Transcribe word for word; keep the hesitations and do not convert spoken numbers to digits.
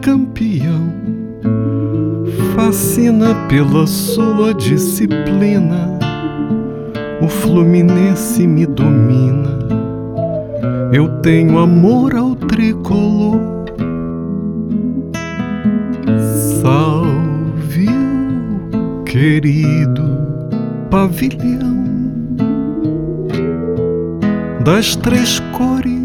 campeão, fascina pela sua disciplina. O Fluminense me domina, eu tenho amor ao tricolor. Salve o querido pavilhão das três cores